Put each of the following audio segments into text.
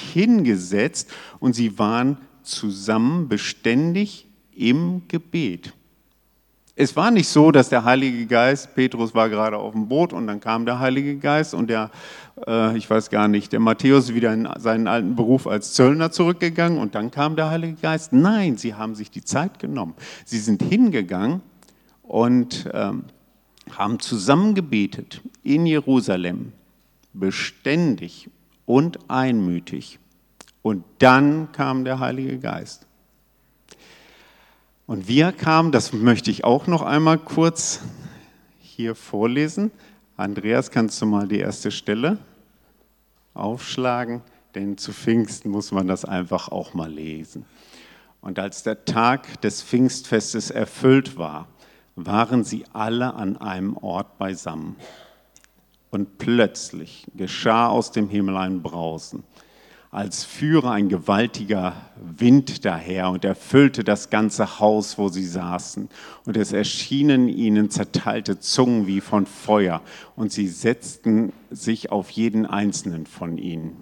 hingesetzt und sie waren zusammen beständig im Gebet. Es war nicht so, dass der Heilige Geist, Petrus war gerade auf dem Boot und dann kam der Heilige Geist und der Matthäus wieder in seinen alten Beruf als Zöllner zurückgegangen und dann kam der Heilige Geist. Nein, sie haben sich die Zeit genommen. Sie sind hingegangen und haben zusammen gebetet in Jerusalem, beständig und einmütig. Und dann kam der Heilige Geist. Und wie er kam, das möchte ich auch noch einmal kurz hier vorlesen. Andreas, kannst du mal die erste Stelle aufschlagen? Denn zu Pfingsten muss man das einfach auch mal lesen. Und als der Tag des Pfingstfestes erfüllt war, waren sie alle an einem Ort beisammen. Und plötzlich geschah aus dem Himmel ein Brausen, als führe ein gewaltiger Wind daher und erfüllte das ganze Haus, wo sie saßen. Und es erschienen ihnen zerteilte Zungen wie von Feuer, und sie setzten sich auf jeden einzelnen von ihnen.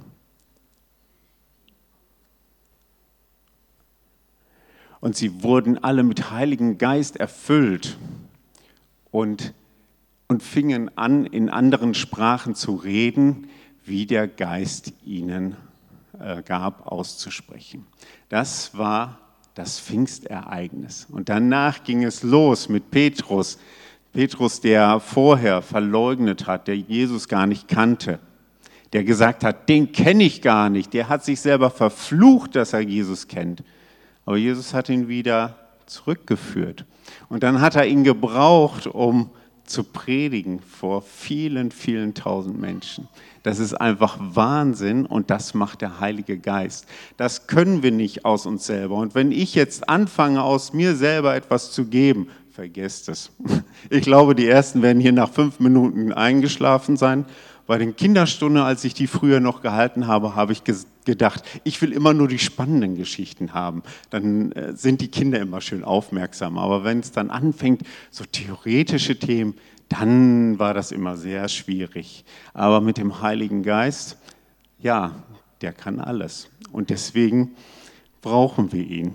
Und sie wurden alle mit Heiligen Geist erfüllt und fingen an, in anderen Sprachen zu reden, wie der Geist ihnen gab, auszusprechen. Das war das Pfingstereignis. Und danach ging es los mit Petrus. Petrus, der vorher verleugnet hat, der Jesus gar nicht kannte, der gesagt hat, den kenne ich gar nicht. Der hat sich selber verflucht, dass er Jesus kennt. Aber Jesus hat ihn wieder zurückgeführt. Und dann hat er ihn gebraucht, um zu predigen vor vielen, vielen tausend Menschen. Das ist einfach Wahnsinn und das macht der Heilige Geist. Das können wir nicht aus uns selber. Und wenn ich jetzt anfange, aus mir selber etwas zu geben, vergesst es. Ich glaube, die Ersten werden hier nach 5 Minuten eingeschlafen sein. Bei den Kinderstunden, als ich die früher noch gehalten habe, habe ich gedacht, ich will immer nur die spannenden Geschichten haben. Dann sind die Kinder immer schön aufmerksam. Aber wenn es dann anfängt, so theoretische Themen, dann war das immer sehr schwierig. Aber mit dem Heiligen Geist, ja, der kann alles. Und deswegen brauchen wir ihn.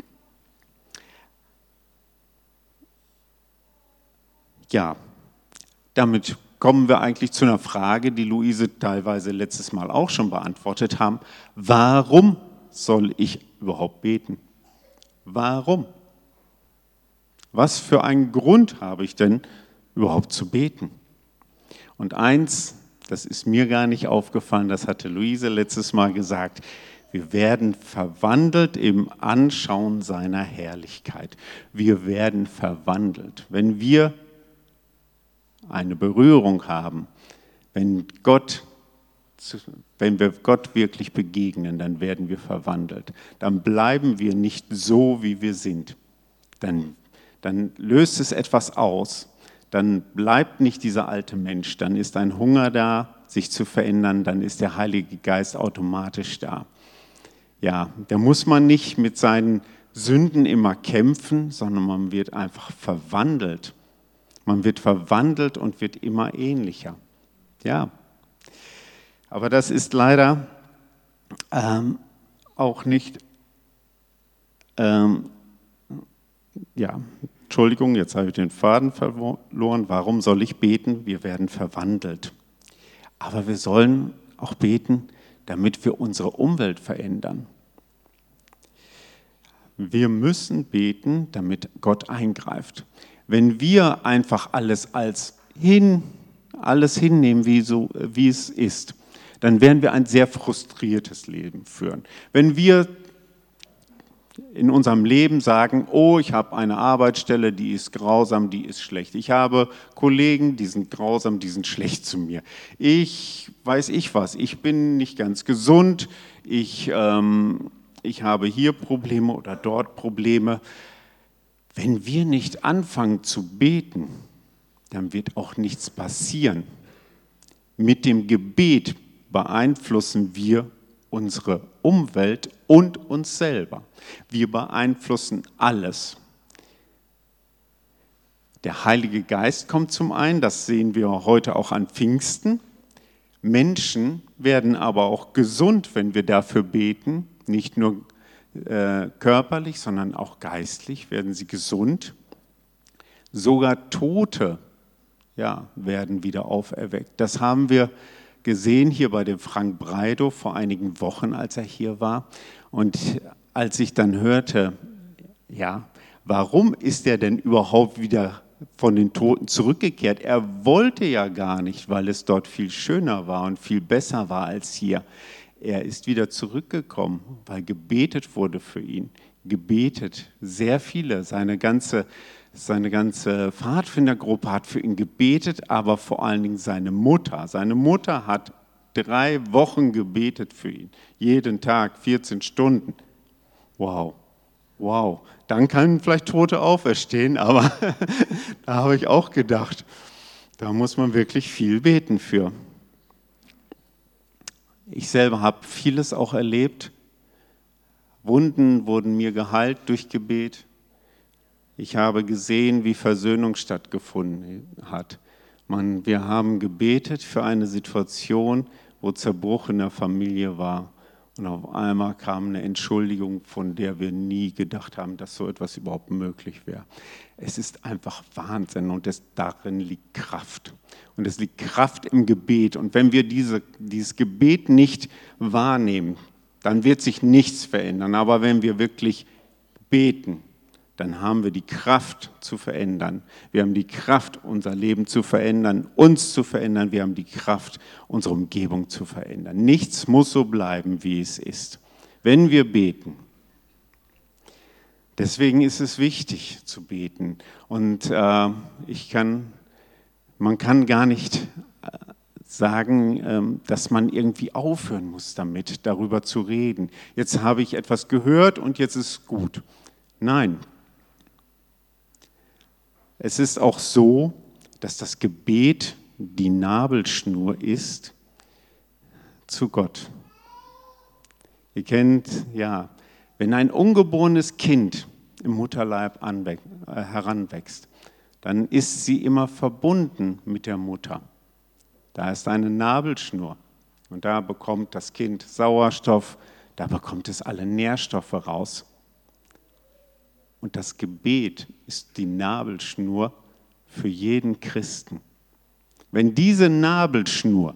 Ja, damit kommen wir eigentlich zu einer Frage, die Luise teilweise letztes Mal auch schon beantwortet haben. Warum soll ich überhaupt beten? Warum? Was für einen Grund habe ich denn überhaupt zu beten? Und eins, das ist mir gar nicht aufgefallen, das hatte Luise letztes Mal gesagt, wir werden verwandelt im Anschauen seiner Herrlichkeit. Wir werden verwandelt. Wenn wir eine Berührung haben, wenn wir Gott wirklich begegnen, dann werden wir verwandelt. Dann bleiben wir nicht so, wie wir sind. Dann löst es etwas aus. Dann bleibt nicht dieser alte Mensch. Dann ist ein Hunger da, sich zu verändern. Dann ist der Heilige Geist automatisch da. Ja, da muss man nicht mit seinen Sünden immer kämpfen, sondern man wird einfach verwandelt. Man wird verwandelt und wird immer ähnlicher. Ja, aber das ist leider auch nicht, Entschuldigung, jetzt habe ich den Faden verloren. Warum soll ich beten? Wir werden verwandelt. Aber wir sollen auch beten, damit wir unsere Umwelt verändern. Wir müssen beten, damit Gott eingreift. Wenn wir einfach alles hinnehmen, wie es ist, dann werden wir ein sehr frustriertes Leben führen. Wenn wir in unserem Leben sagen, oh, ich habe eine Arbeitsstelle, die ist grausam, die ist schlecht. Ich habe Kollegen, die sind grausam, die sind schlecht zu mir. Ich bin nicht ganz gesund, ich habe hier Probleme oder dort Probleme. Wenn wir nicht anfangen zu beten, dann wird auch nichts passieren. Mit dem Gebet beeinflussen wir unsere Umwelt und uns selber. Wir beeinflussen alles. Der Heilige Geist kommt zum einen, das sehen wir heute auch an Pfingsten. Menschen werden aber auch gesund, wenn wir dafür beten, nicht nur körperlich, sondern auch geistlich werden sie gesund. Sogar Tote, ja, werden wieder auferweckt. Das haben wir gesehen hier bei dem Frank Breidow vor einigen Wochen, als er hier war. Und als ich dann hörte, ja, warum ist er denn überhaupt wieder von den Toten zurückgekehrt? Er wollte ja gar nicht, weil es dort viel schöner war und viel besser war als hier. Er ist wieder zurückgekommen, weil gebetet wurde für ihn. Gebetet, sehr viele, seine ganze Pfadfindergruppe hat für ihn gebetet, aber vor allen Dingen seine Mutter. Seine Mutter hat 3 Wochen gebetet für ihn, jeden Tag 14 Stunden. Wow, wow. Dann können vielleicht Tote auferstehen, aber da habe ich auch gedacht, da muss man wirklich viel beten für. Ich selber habe vieles auch erlebt. Wunden wurden mir geheilt durch Gebet. Ich habe gesehen, wie Versöhnung stattgefunden hat. Wir haben gebetet für eine Situation, wo Zerbruch in der Familie war. Und auf einmal kam eine Entschuldigung, von der wir nie gedacht haben, dass so etwas überhaupt möglich wäre. Es ist einfach Wahnsinn und darin liegt Kraft. Und es liegt Kraft im Gebet. Und wenn wir dieses Gebet nicht wahrnehmen, dann wird sich nichts verändern. Aber wenn wir wirklich beten, dann haben wir die Kraft zu verändern. Wir haben die Kraft, unser Leben zu verändern, uns zu verändern. Wir haben die Kraft, unsere Umgebung zu verändern. Nichts muss so bleiben, wie es ist, wenn wir beten. Deswegen ist es wichtig zu beten. Und man kann gar nicht sagen, dass man irgendwie aufhören muss damit, darüber zu reden. Jetzt habe ich etwas gehört und jetzt ist es gut. Nein. Es ist auch so, dass das Gebet die Nabelschnur ist zu Gott. Ihr kennt, ja, wenn ein ungeborenes Kind im Mutterleib heranwächst, dann ist sie immer verbunden mit der Mutter. Da ist eine Nabelschnur und da bekommt das Kind Sauerstoff, da bekommt es alle Nährstoffe raus. Und das Gebet ist die Nabelschnur für jeden Christen. Wenn diese Nabelschnur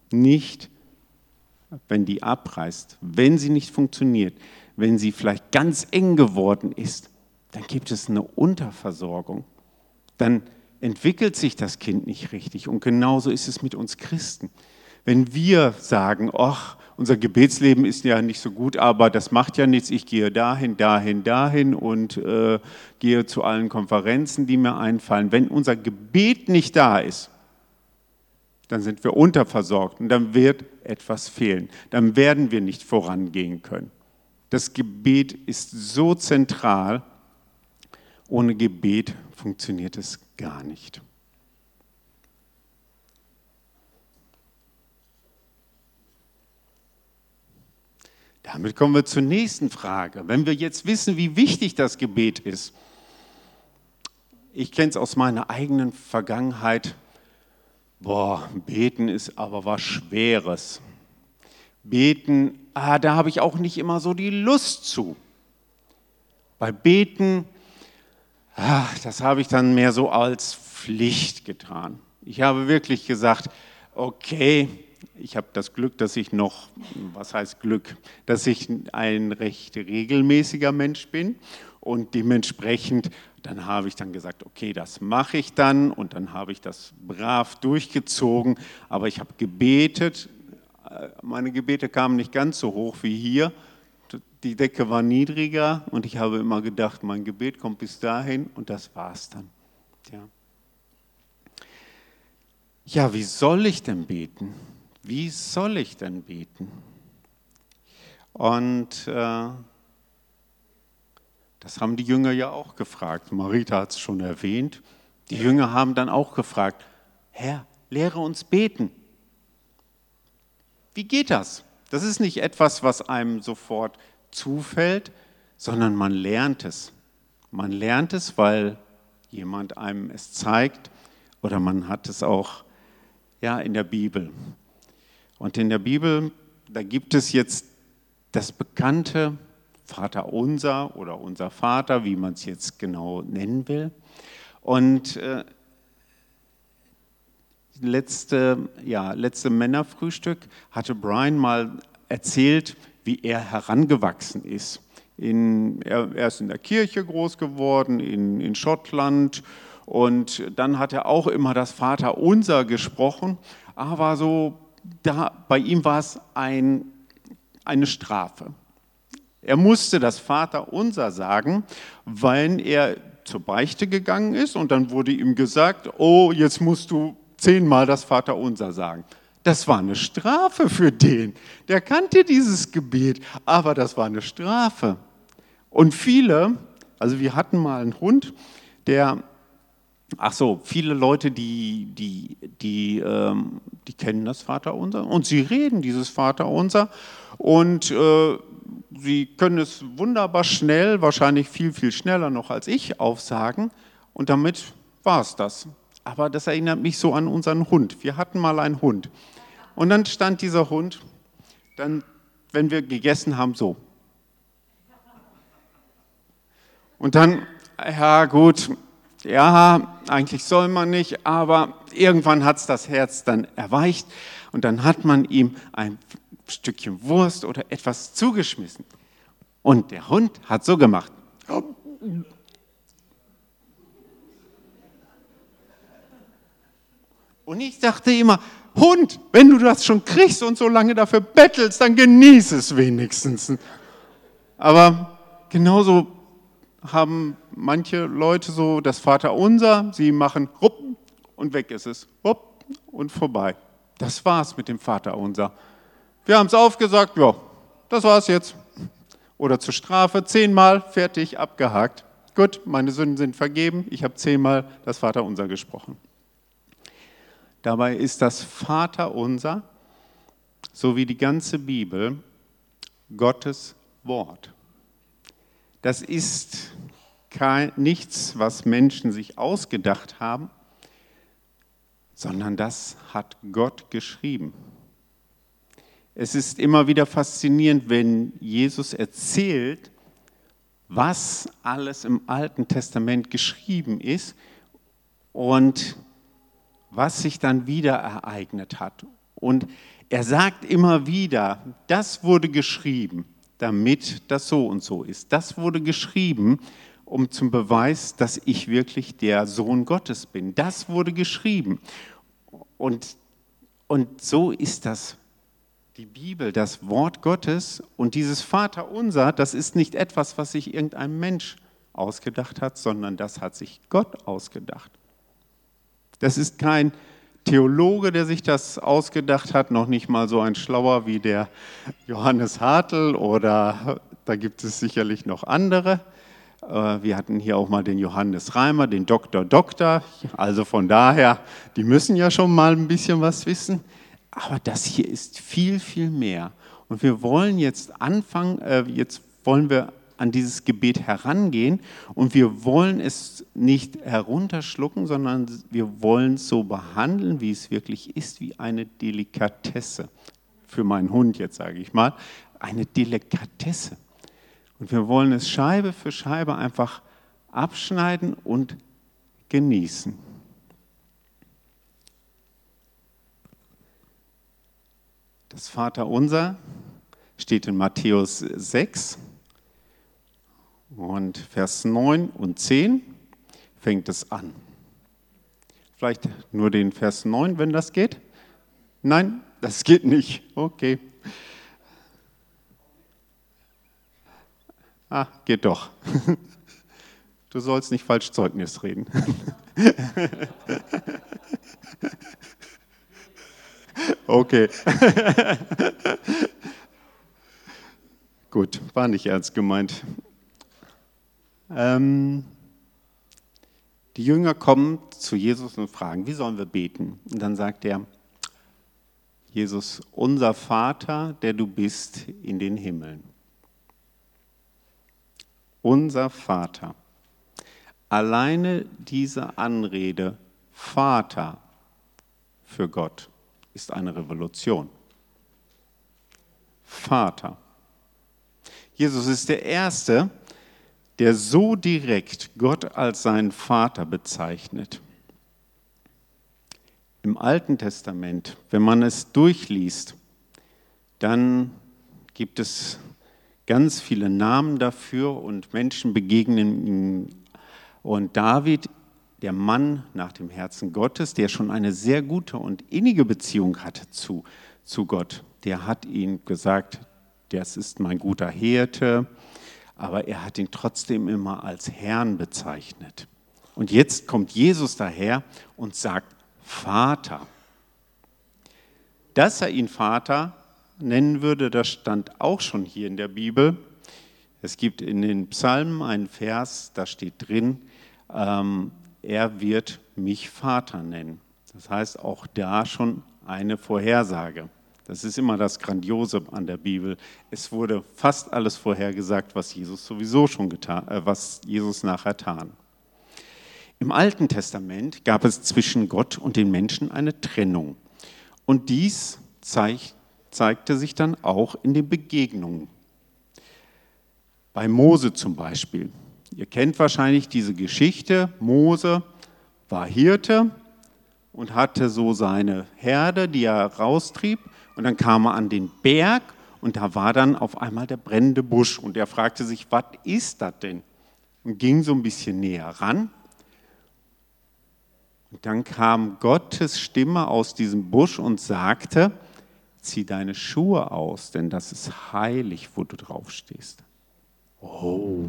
wenn die abreißt, wenn sie nicht funktioniert, wenn sie vielleicht ganz eng geworden ist, dann gibt es eine Unterversorgung. Dann entwickelt sich das Kind nicht richtig. Und genauso ist es mit uns Christen. Wenn wir sagen, ach, unser Gebetsleben ist ja nicht so gut, aber das macht ja nichts, ich gehe dahin und gehe zu allen Konferenzen, die mir einfallen. Wenn unser Gebet nicht da ist, dann sind wir unterversorgt und dann wird etwas fehlen. Dann werden wir nicht vorangehen können. Das Gebet ist so zentral, ohne Gebet funktioniert es gar nicht. Damit kommen wir zur nächsten Frage. Wenn wir jetzt wissen, wie wichtig das Gebet ist, ich kenne es aus meiner eigenen Vergangenheit, beten ist aber was Schweres. Beten, da habe ich auch nicht immer so die Lust zu. Weil Beten, das habe ich dann mehr so als Pflicht getan. Ich habe wirklich gesagt, okay, ich habe das Glück, dass ich dass ich ein recht regelmäßiger Mensch bin und dementsprechend, dann habe ich dann gesagt, okay, das mache ich dann und dann habe ich das brav durchgezogen, aber ich habe gebetet, meine Gebete kamen nicht ganz so hoch wie hier, die Decke war niedriger und ich habe immer gedacht, mein Gebet kommt bis dahin und das war's dann. Ja, wie soll ich denn beten? Wie soll ich denn beten? Und das haben die Jünger ja auch gefragt. Marita hat es schon erwähnt. Die Jünger haben dann auch gefragt, Herr, lehre uns beten. Wie geht das? Das ist nicht etwas, was einem sofort zufällt, sondern man lernt es. Man lernt es, weil jemand einem es zeigt oder man hat es auch in der Bibel. Und in der Bibel, da gibt es jetzt das bekannte Vaterunser oder unser Vater, wie man es jetzt genau nennen will. Und letzte Männerfrühstück hatte Brian mal erzählt, wie er herangewachsen ist. Er ist in der Kirche groß geworden, in Schottland, und dann hat er auch immer das Vaterunser gesprochen, aber so, bei ihm war es eine Strafe. Er musste das Vaterunser sagen, weil er zur Beichte gegangen ist, und dann wurde ihm gesagt, oh, jetzt musst du 10-mal das Vaterunser sagen. Das war eine Strafe für den. Der kannte dieses Gebet, aber das war eine Strafe. Und viele, also wir hatten mal einen Hund, viele Leute, die kennen das Vaterunser und sie reden dieses Vaterunser und sie können es wunderbar schnell, wahrscheinlich viel, viel schneller noch als ich, aufsagen, und damit war es das. Aber das erinnert mich so an unseren Hund. Wir hatten mal einen Hund und dann stand dieser Hund, dann, wenn wir gegessen haben, so. Und dann, ja gut, ja, eigentlich soll man nicht, aber irgendwann hat es das Herz dann erweicht und dann hat man ihm ein Stückchen Wurst oder etwas zugeschmissen. Und der Hund hat so gemacht. Und ich dachte immer, Hund, wenn du das schon kriegst und so lange dafür bettelst, dann genieß es wenigstens. Aber genauso haben manche Leute so das Vaterunser, sie machen rupp und weg ist es, rupp und vorbei. Das war's mit dem Vaterunser. Wir haben es aufgesagt, ja, das war's jetzt. Oder zur Strafe 10-mal, fertig, abgehakt. Gut, meine Sünden sind vergeben, ich habe 10-mal das Vaterunser gesprochen. Dabei ist das Vaterunser, so wie die ganze Bibel, Gottes Wort. Das ist nichts, was Menschen sich ausgedacht haben, sondern das hat Gott geschrieben. Es ist immer wieder faszinierend, wenn Jesus erzählt, was alles im Alten Testament geschrieben ist und was sich dann wieder ereignet hat. Und er sagt immer wieder, das wurde geschrieben, damit das so und so ist. Das wurde geschrieben, um zum Beweis, dass ich wirklich der Sohn Gottes bin. Das wurde geschrieben. Und so ist das, die Bibel, das Wort Gottes. Und dieses Vaterunser, das ist nicht etwas, was sich irgendein Mensch ausgedacht hat, sondern das hat sich Gott ausgedacht. Das ist kein Theologe, der sich das ausgedacht hat, noch nicht mal so ein Schlauer wie der Johannes Hartl, oder da gibt es sicherlich noch andere. Wir hatten hier auch mal den Johannes Reimer, den Doktor. Also von daher, die müssen ja schon mal ein bisschen was wissen. Aber das hier ist viel, viel mehr. Und wir wollen jetzt anfangen, jetzt wollen wir an dieses Gebet herangehen und wir wollen es nicht herunterschlucken, sondern wir wollen es so behandeln, wie es wirklich ist, wie eine Delikatesse. Für meinen Hund jetzt sage ich mal, eine Delikatesse. Und wir wollen es Scheibe für Scheibe einfach abschneiden und genießen. Das Vaterunser steht in Matthäus 6 und Vers 9 und 10 fängt es an. Vielleicht nur den Vers 9, wenn das geht? Nein, das geht nicht. Okay. Geht doch. Du sollst nicht falsch Zeugnis reden. Okay. Gut, war nicht ernst gemeint. Die Jünger kommen zu Jesus und fragen, wie sollen wir beten? Und dann sagt er, Jesus, unser Vater, der du bist in den Himmeln. Unser Vater. Alleine diese Anrede, Vater, für Gott, ist eine Revolution. Vater. Jesus ist der Erste, der so direkt Gott als seinen Vater bezeichnet. Im Alten Testament, wenn man es durchliest, dann gibt es ganz viele Namen dafür und Menschen begegnen ihm. Und David, der Mann nach dem Herzen Gottes, der schon eine sehr gute und innige Beziehung hatte zu Gott, der hat ihm gesagt, das ist mein guter Hirte, aber er hat ihn trotzdem immer als Herrn bezeichnet. Und jetzt kommt Jesus daher und sagt Vater. Dass er ihn Vater nennen würde, das stand auch schon hier in der Bibel. Es gibt in den Psalmen einen Vers, da steht drin, er wird mich Vater nennen. Das heißt auch da schon eine Vorhersage. Das ist immer das Grandiose an der Bibel. Es wurde fast alles vorhergesagt, was Jesus sowieso schon was Jesus nachher tat. Im Alten Testament gab es zwischen Gott und den Menschen eine Trennung. Und dies zeigte sich dann auch in den Begegnungen. Bei Mose zum Beispiel. Ihr kennt wahrscheinlich diese Geschichte. Mose war Hirte und hatte so seine Herde, die er raustrieb. Und dann kam er an den Berg und da war dann auf einmal der brennende Busch. Und er fragte sich, was ist das denn? Und ging so ein bisschen näher ran. Und dann kam Gottes Stimme aus diesem Busch und sagte, zieh deine Schuhe aus, denn das ist heilig, wo du drauf stehst. Oh,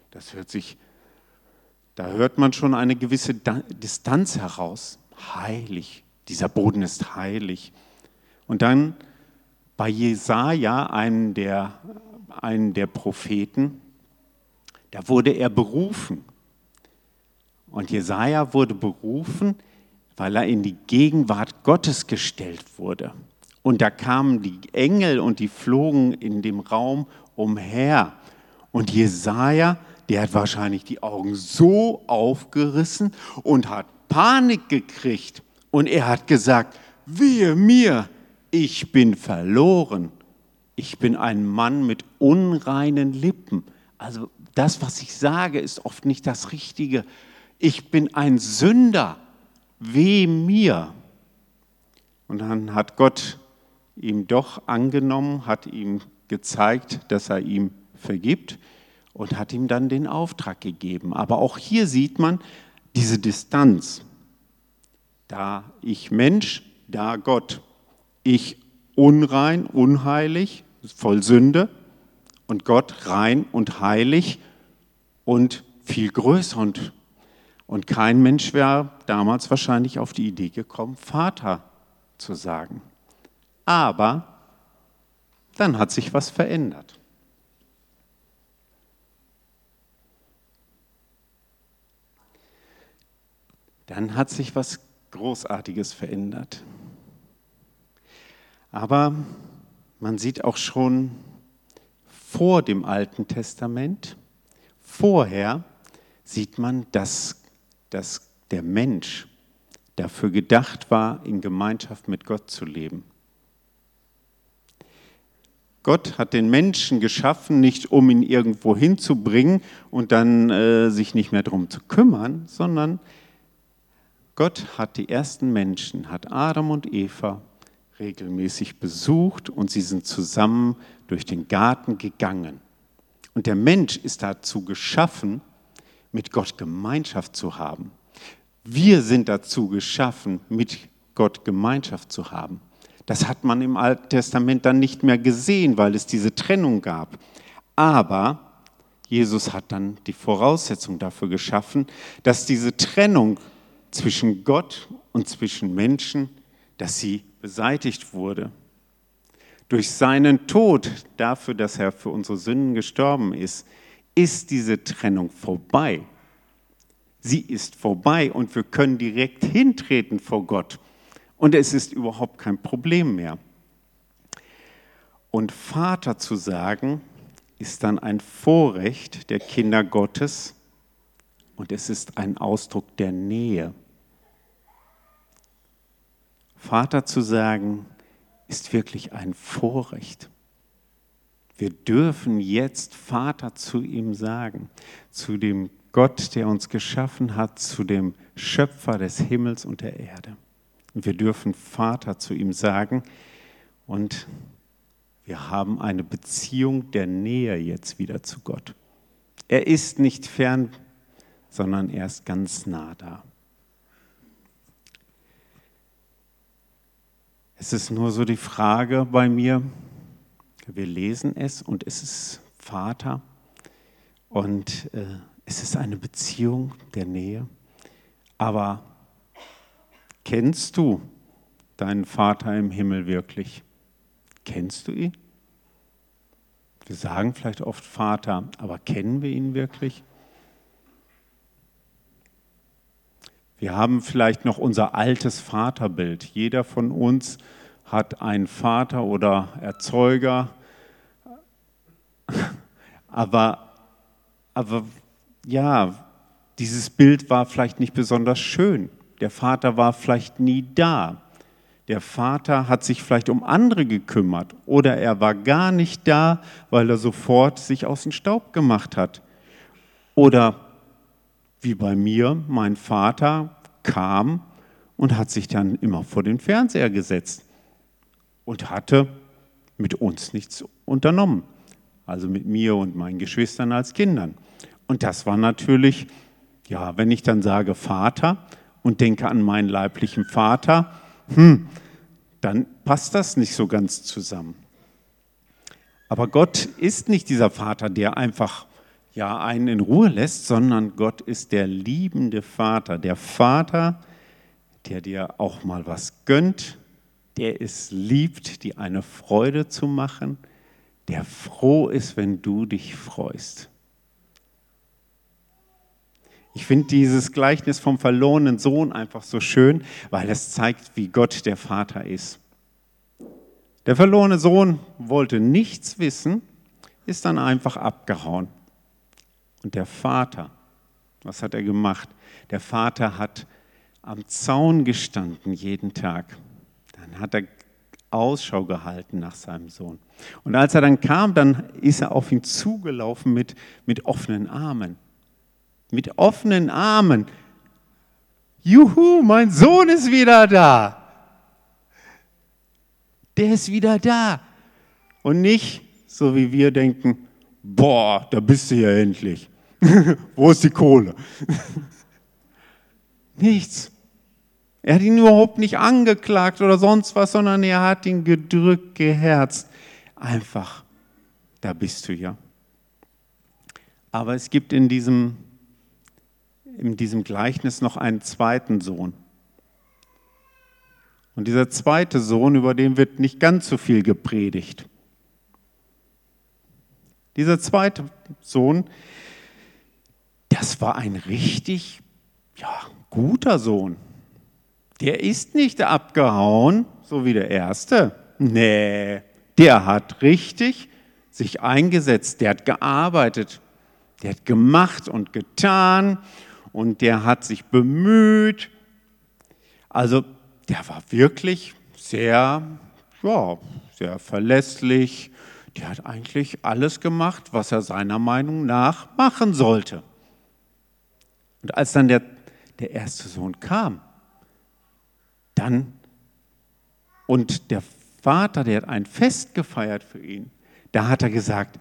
da hört man schon eine gewisse Distanz heraus. Heilig, dieser Boden ist heilig. Und dann bei Jesaja, einem der Propheten, da wurde er berufen. Und Jesaja wurde berufen, weil er in die Gegenwart Gottes gestellt wurde. Und da kamen die Engel und die flogen in dem Raum umher. Und Jesaja, der hat wahrscheinlich die Augen so aufgerissen und hat Panik gekriegt. Und er hat gesagt, wehe mir, ich bin verloren. Ich bin ein Mann mit unreinen Lippen. Also das, was ich sage, ist oft nicht das Richtige. Ich bin ein Sünder. Weh mir. Und dann hat Gott ihm doch angenommen, hat ihm gezeigt, dass er ihm vergibt und hat ihm dann den Auftrag gegeben. Aber auch hier sieht man diese Distanz. Da ich Mensch, da Gott. Ich unrein, unheilig, voll Sünde und Gott rein und heilig und viel größer. Und kein Mensch wäre damals wahrscheinlich auf die Idee gekommen, Vater zu sagen. Aber dann hat sich was verändert. Dann hat sich was Großartiges verändert. Aber man sieht auch schon vor dem Alten Testament, vorher sieht man, dass der Mensch dafür gedacht war, in Gemeinschaft mit Gott zu leben. Gott hat den Menschen geschaffen, nicht um ihn irgendwo hinzubringen und dann sich nicht mehr darum zu kümmern, sondern Gott hat die ersten Menschen, hat Adam und Eva regelmäßig besucht und sie sind zusammen durch den Garten gegangen. Und der Mensch ist dazu geschaffen, mit Gott Gemeinschaft zu haben. Wir sind dazu geschaffen, mit Gott Gemeinschaft zu haben. Das hat man im Alten Testament dann nicht mehr gesehen, weil es diese Trennung gab. Aber Jesus hat dann die Voraussetzung dafür geschaffen, dass diese Trennung zwischen Gott und zwischen Menschen, dass sie beseitigt wurde. Durch seinen Tod, dafür, dass er für unsere Sünden gestorben ist diese Trennung vorbei. Sie ist vorbei und wir können direkt hintreten vor Gott. Und es ist überhaupt kein Problem mehr. Und Vater zu sagen, ist dann ein Vorrecht der Kinder Gottes und es ist ein Ausdruck der Nähe. Vater zu sagen, ist wirklich ein Vorrecht. Wir dürfen jetzt Vater zu ihm sagen, zu dem Gott, der uns geschaffen hat, zu dem Schöpfer des Himmels und der Erde. Und wir dürfen Vater zu ihm sagen und wir haben eine Beziehung der Nähe jetzt wieder zu Gott. Er ist nicht fern, sondern er ist ganz nah da. Es ist nur so die Frage bei mir, wir lesen es und es ist Vater und es ist eine Beziehung der Nähe. Aber kennst du deinen Vater im Himmel wirklich? Kennst du ihn? Wir sagen vielleicht oft Vater, aber kennen wir ihn wirklich? Wir haben vielleicht noch unser altes Vaterbild. Jeder von uns hat einen Vater oder Erzeuger. Aber ja, dieses Bild war vielleicht nicht besonders schön. Der Vater war vielleicht nie da. Der Vater hat sich vielleicht um andere gekümmert oder er war gar nicht da, weil er sofort sich aus dem Staub gemacht hat. Oder wie bei mir, mein Vater kam und hat sich dann immer vor den Fernseher gesetzt und hatte mit uns nichts unternommen. Also mit mir und meinen Geschwistern als Kindern. Und das war natürlich, ja, wenn ich dann sage Vater und denke an meinen leiblichen Vater, dann passt das nicht so ganz zusammen. Aber Gott ist nicht dieser Vater, der einfach einen in Ruhe lässt, sondern Gott ist der liebende Vater. Der Vater, der dir auch mal was gönnt, der es liebt, dir eine Freude zu machen, der froh ist, wenn du dich freust. Ich finde dieses Gleichnis vom verlorenen Sohn einfach so schön, weil es zeigt, wie Gott der Vater ist. Der verlorene Sohn wollte nichts wissen, ist dann einfach abgehauen. Und der Vater, was hat er gemacht? Der Vater hat am Zaun gestanden jeden Tag. Dann hat er Ausschau gehalten nach seinem Sohn. Und als er dann kam, dann ist er auf ihn zugelaufen mit offenen Armen. Mit offenen Armen. Juhu, mein Sohn ist wieder da. Der ist wieder da. Und nicht, so wie wir denken, boah, da bist du ja endlich. Wo ist die Kohle? Nichts. Er hat ihn überhaupt nicht angeklagt oder sonst was, sondern er hat ihn gedrückt, geherzt. Einfach, da bist du ja. Aber es gibt in diesem Gleichnis noch einen zweiten Sohn. Und dieser zweite Sohn, über den wird nicht ganz so viel gepredigt. Dieser zweite Sohn, das war ein richtig, guter Sohn. Der ist nicht abgehauen, so wie der erste. Nee, der hat richtig sich eingesetzt, der hat gearbeitet, der hat gemacht und getan und der hat sich bemüht. Also der war wirklich sehr verlässlich. Der hat eigentlich alles gemacht, was er seiner Meinung nach machen sollte. Und als dann der erste Sohn kam, und der Vater, der hat ein Fest gefeiert für ihn, da hat er gesagt,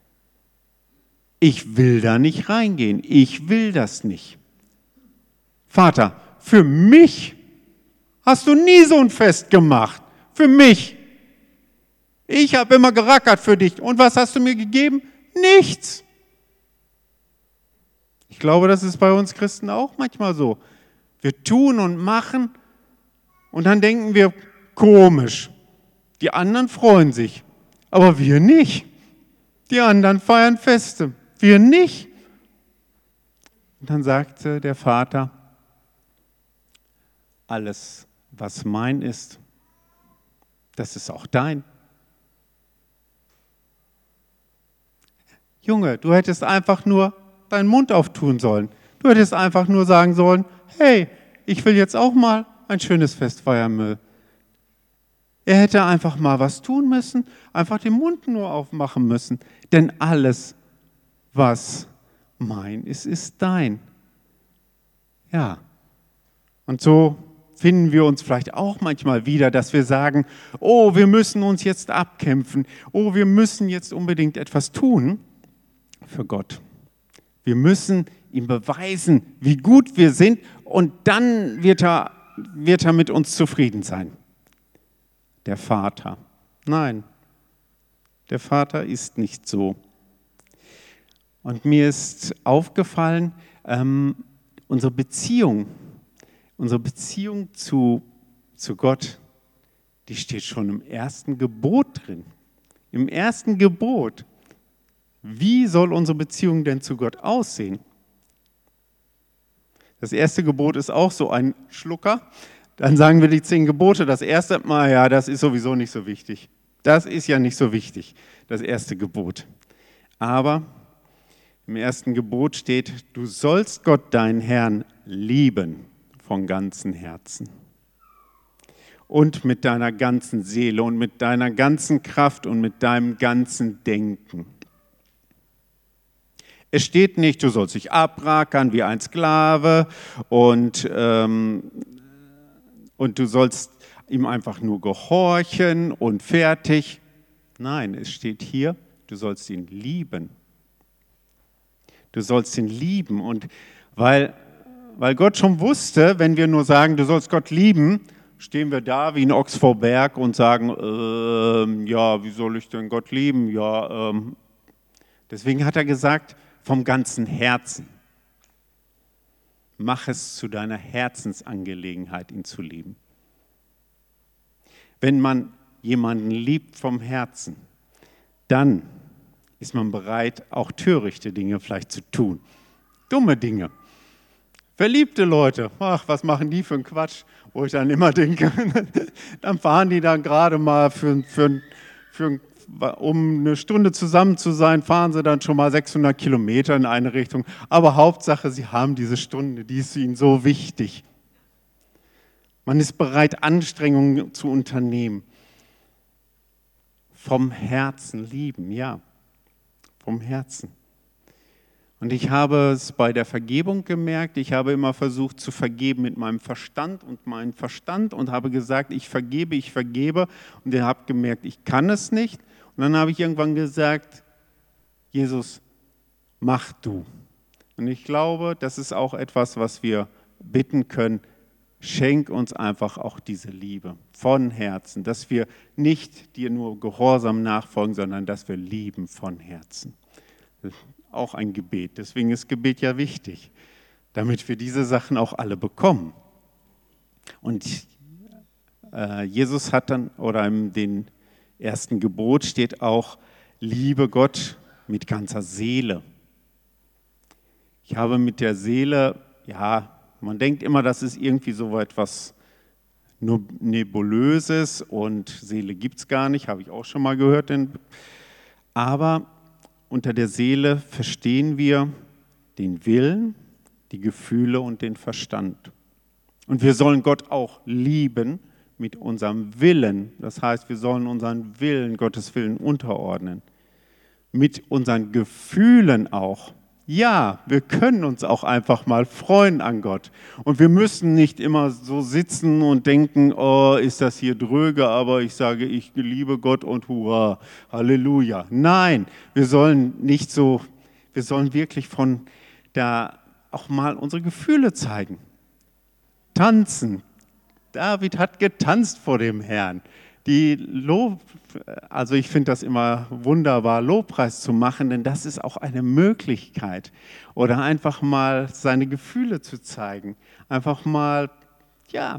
ich will da nicht reingehen, ich will das nicht. Vater, für mich hast du nie so ein Fest gemacht, für mich. Ich habe immer gerackert für dich. Und was hast du mir gegeben? Nichts. Ich glaube, das ist bei uns Christen auch manchmal so. Wir tun und machen und dann denken wir, komisch, die anderen freuen sich, aber wir nicht. Die anderen feiern Feste, wir nicht. Und dann sagte der Vater, alles, was mein ist, das ist auch dein. Junge, du hättest einfach nur deinen Mund auftun sollen. Du hättest einfach nur sagen sollen, hey, ich will jetzt auch mal ein schönes Fest feiern. Er hätte einfach mal was tun müssen, einfach den Mund nur aufmachen müssen. Denn alles, was mein ist, ist dein. Ja, und so finden wir uns vielleicht auch manchmal wieder, dass wir sagen, oh, wir müssen uns jetzt abkämpfen, oh, wir müssen jetzt unbedingt etwas tun für Gott. Wir müssen ihm beweisen, wie gut wir sind und dann wird er mit uns zufrieden sein. Der Vater. Nein, der Vater ist nicht so. Und mir ist aufgefallen, unsere Beziehung zu Gott, die steht schon im ersten Gebot drin. Im ersten Gebot. Wie soll unsere Beziehung denn zu Gott aussehen? Das erste Gebot ist auch so ein Schlucker. Dann sagen wir die 10 Gebote. Das erste Mal, ja, das ist sowieso nicht so wichtig. Das ist ja nicht so wichtig, das erste Gebot. Aber im ersten Gebot steht, du sollst Gott, deinen Herrn, lieben von ganzem Herzen. Und mit deiner ganzen Seele und mit deiner ganzen Kraft und mit deinem ganzen Denken. Es steht nicht, du sollst dich abrackern wie ein Sklave und du sollst ihm einfach nur gehorchen und fertig. Nein, es steht hier, du sollst ihn lieben. Du sollst ihn lieben. Und weil Gott schon wusste, wenn wir nur sagen, du sollst Gott lieben, stehen wir da wie ein Ochs vor Berg und sagen, ja, wie soll ich denn Gott lieben? Ja, deswegen hat er gesagt, vom ganzen Herzen. Mach es zu deiner Herzensangelegenheit, ihn zu lieben. Wenn man jemanden liebt vom Herzen, dann ist man bereit, auch törichte Dinge vielleicht zu tun. Dumme Dinge. Verliebte Leute, ach, was machen die für einen Quatsch, wo ich dann immer denke, dann fahren die dann gerade mal um eine Stunde zusammen zu sein, fahren sie dann schon mal 600 Kilometer in eine Richtung. Aber Hauptsache, sie haben diese Stunde, die ist ihnen so wichtig. Man ist bereit, Anstrengungen zu unternehmen. Vom Herzen lieben, ja, vom Herzen. Und ich habe es bei der Vergebung gemerkt, ich habe immer versucht zu vergeben mit meinem Verstand und habe gesagt, ich vergebe und ich habe gemerkt, ich kann es nicht. Und dann habe ich irgendwann gesagt, Jesus, mach du. Und ich glaube, das ist auch etwas, was wir bitten können, schenk uns einfach auch diese Liebe von Herzen, dass wir nicht dir nur gehorsam nachfolgen, sondern dass wir lieben von Herzen. Auch ein Gebet. Deswegen ist Gebet ja wichtig, damit wir diese Sachen auch alle bekommen. Und Jesus hat dann, oder in den ersten Gebot steht auch, liebe Gott mit ganzer Seele. Ich habe mit der Seele, ja, man denkt immer, das ist irgendwie so etwas nur Nebulöses und Seele gibt es gar nicht, habe ich auch schon mal gehört. Aber unter der Seele verstehen wir den Willen, die Gefühle und den Verstand. Und wir sollen Gott auch lieben mit unserem Willen. Das heißt, wir sollen unseren Willen, Gottes Willen unterordnen. Mit unseren Gefühlen auch. Ja, wir können uns auch einfach mal freuen an Gott. Und wir müssen nicht immer so sitzen und denken, oh, ist das hier dröge, aber ich sage, ich liebe Gott und hurra, Halleluja. Nein, wir sollen wirklich von da auch mal unsere Gefühle zeigen. Tanzen. David hat getanzt vor dem Herrn. Also ich finde das immer wunderbar, Lobpreis zu machen, denn das ist auch eine Möglichkeit. Oder einfach mal seine Gefühle zu zeigen. Einfach mal, ja,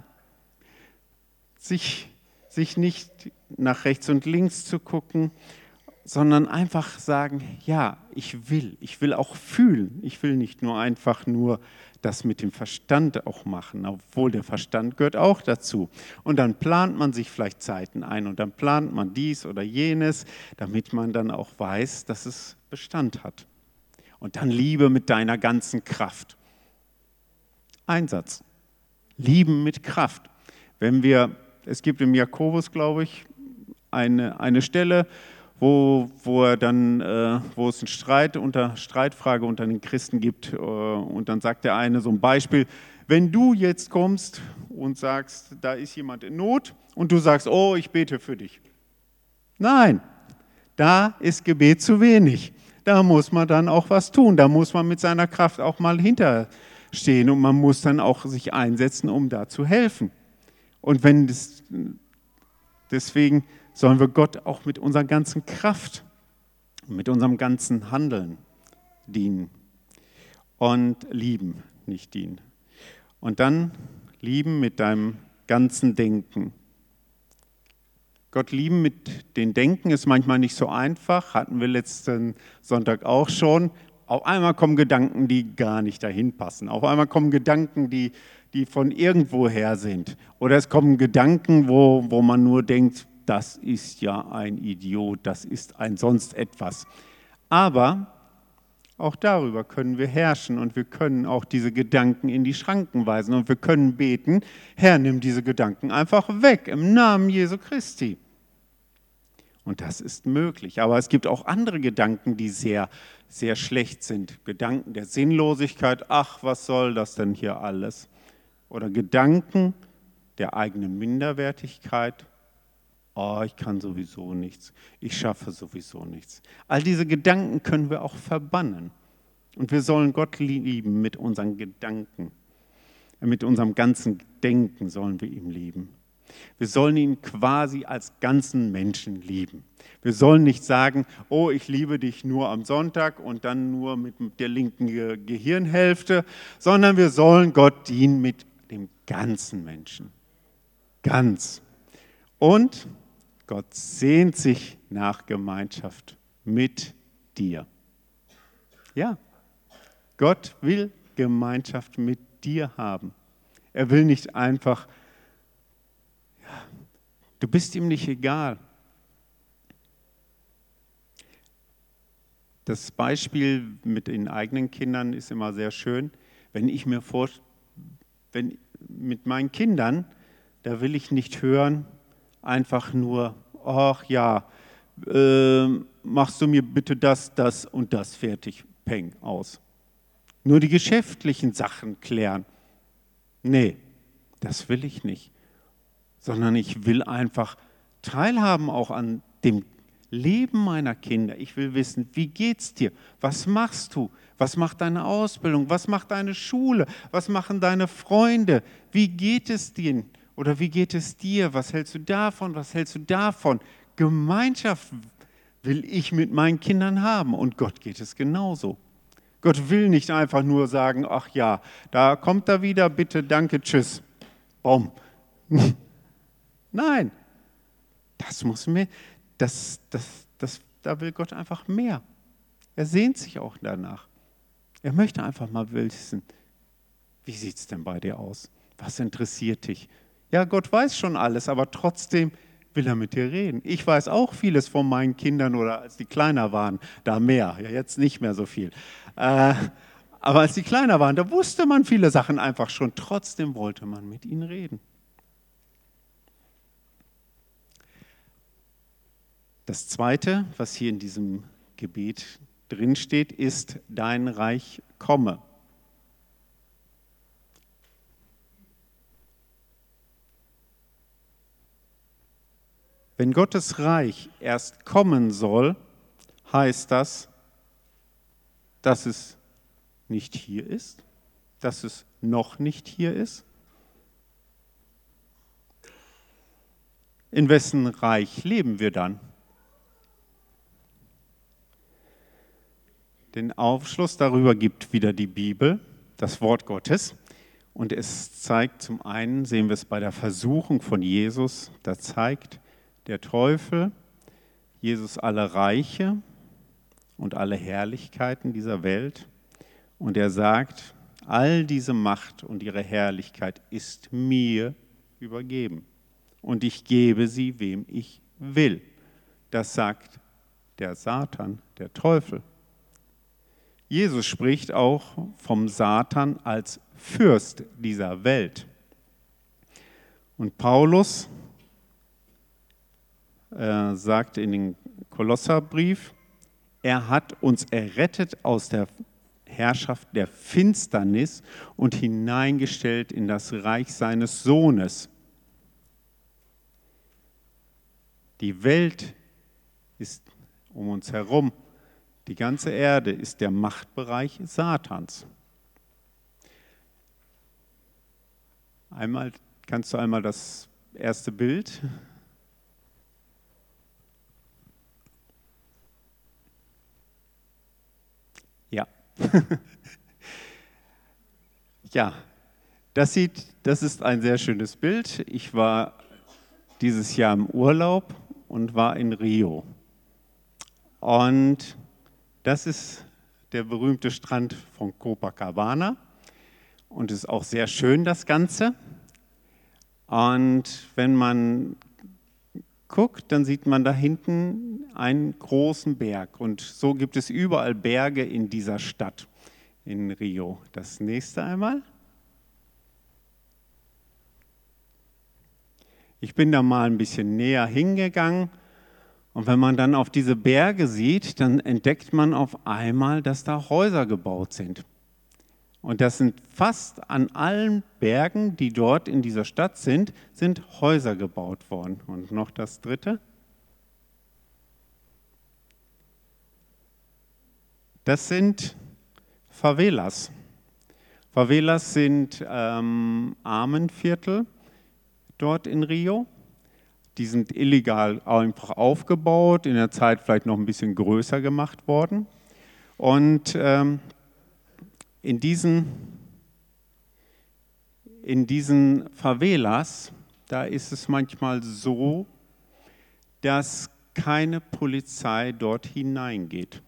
sich nicht nach rechts und links zu gucken, sondern einfach sagen, ja, ich will auch fühlen. Ich will nicht nur einfach nur das mit dem Verstand auch machen, obwohl der Verstand gehört auch dazu. Und dann plant man sich vielleicht Zeiten ein und dann plant man dies oder jenes, damit man dann auch weiß, dass es Bestand hat. Und dann Liebe mit deiner ganzen Kraft. Einsatz. Lieben mit Kraft. Wenn wir Es gibt im Jakobus, glaube ich, eine Stelle, wo es eine Streitfrage unter den Christen gibt. Und dann sagt der eine so ein Beispiel: Wenn du jetzt kommst und sagst, da ist jemand in Not und du sagst, oh, ich bete für dich. Nein, da ist Gebet zu wenig. Da muss man dann auch was tun. Da muss man mit seiner Kraft auch mal hinterstehen und man muss dann auch sich einsetzen, um da zu helfen. Und deswegen sollen wir Gott auch mit unserer ganzen Kraft, mit unserem ganzen Handeln dienen und lieben, nicht dienen. Und dann lieben mit deinem ganzen Denken. Gott lieben mit dem Denken ist manchmal nicht so einfach, hatten wir letzten Sonntag auch schon. Auf einmal kommen Gedanken, die gar nicht dahin passen. Auf einmal kommen Gedanken, die von irgendwoher sind. Oder es kommen Gedanken, wo man nur denkt, das ist ja ein Idiot, das ist ein sonst etwas. Aber auch darüber können wir herrschen und wir können auch diese Gedanken in die Schranken weisen und wir können beten, Herr, nimm diese Gedanken einfach weg im Namen Jesu Christi. Und das ist möglich. Aber es gibt auch andere Gedanken, die sehr, sehr schlecht sind. Gedanken der Sinnlosigkeit, ach, was soll das denn hier alles? Oder Gedanken der eigenen Minderwertigkeit, oh, ich kann sowieso nichts, ich schaffe sowieso nichts. All diese Gedanken können wir auch verbannen. Und wir sollen Gott lieben mit unseren Gedanken. Mit unserem ganzen Denken sollen wir ihn lieben. Wir sollen ihn quasi als ganzen Menschen lieben. Wir sollen nicht sagen, oh, ich liebe dich nur am Sonntag und dann nur mit der linken Gehirnhälfte, sondern wir sollen Gott dienen mit dem ganzen Menschen. Ganz. Und Gott sehnt sich nach Gemeinschaft mit dir. Ja, Gott will Gemeinschaft mit dir haben. Er will nicht einfach, du bist ihm nicht egal. Das Beispiel mit den eigenen Kindern ist immer sehr schön. Wenn ich mir vorstelle, mit meinen Kindern, da will ich nicht hören, einfach nur, ach ja, machst du mir bitte das und das fertig, peng, aus. Nur die geschäftlichen Sachen klären. Nee, das will ich nicht. Sondern ich will einfach teilhaben auch an dem Leben meiner Kinder. Ich will wissen, wie geht's dir? Was machst du? Was macht deine Ausbildung? Was macht deine Schule? Was machen deine Freunde? Wie geht es denen? Oder wie geht es dir? Was hältst du davon? Was hältst du davon? Gemeinschaft will ich mit meinen Kindern haben und Gott geht es genauso. Gott will nicht einfach nur sagen, ach ja, da kommt er wieder, bitte, danke, tschüss. Bumm. Nein, da will Gott einfach mehr. Er sehnt sich auch danach. Er möchte einfach mal wissen, wie sieht es denn bei dir aus? Was interessiert dich? Ja, Gott weiß schon alles, aber trotzdem will er mit dir reden. Ich weiß auch vieles von meinen Kindern oder als die kleiner waren, da mehr, ja, jetzt nicht mehr so viel. Aber als die kleiner waren, da wusste man viele Sachen einfach schon, trotzdem wollte man mit ihnen reden. Das Zweite, was hier in diesem Gebet drinsteht, ist, dein Reich komme. Wenn Gottes Reich erst kommen soll, heißt das, dass es nicht hier ist, dass es noch nicht hier ist. In wessen Reich leben wir dann? Den Aufschluss darüber gibt wieder die Bibel, das Wort Gottes. Und es zeigt zum einen, sehen wir es bei der Versuchung von Jesus, da zeigt der Teufel Jesus alle Reiche und alle Herrlichkeiten dieser Welt. Und er sagt, all diese Macht und ihre Herrlichkeit ist mir übergeben. Und ich gebe sie, wem ich will. Das sagt der Satan, der Teufel. Jesus spricht auch vom Satan als Fürst dieser Welt. Und Paulus sagt in den Kolosserbrief, er hat uns errettet aus der Herrschaft der Finsternis und hineingestellt in das Reich seines Sohnes. Die Welt ist um uns herum, die ganze Erde ist der Machtbereich Satans. Kannst du einmal das erste Bild? Ja. Ja, das ist ein sehr schönes Bild. Ich war dieses Jahr im Urlaub und war in Rio. Und das ist der berühmte Strand von Copacabana. Und es ist auch sehr schön, das Ganze. Und wenn man guckt, dann sieht man da hinten einen großen Berg. Und so gibt es überall Berge in dieser Stadt, in Rio. Das nächste einmal. Ich bin da mal ein bisschen näher hingegangen. Und wenn man dann auf diese Berge sieht, dann entdeckt man auf einmal, dass da Häuser gebaut sind. Und das sind fast an allen Bergen, die dort in dieser Stadt sind Häuser gebaut worden. Und noch das dritte. Das sind Favelas. Favelas sind Armenviertel dort in Rio. Die sind illegal einfach aufgebaut, in der Zeit vielleicht noch ein bisschen größer gemacht worden. Und in diesen Favelas, da ist es manchmal so, dass keine Polizei dort hineingeht.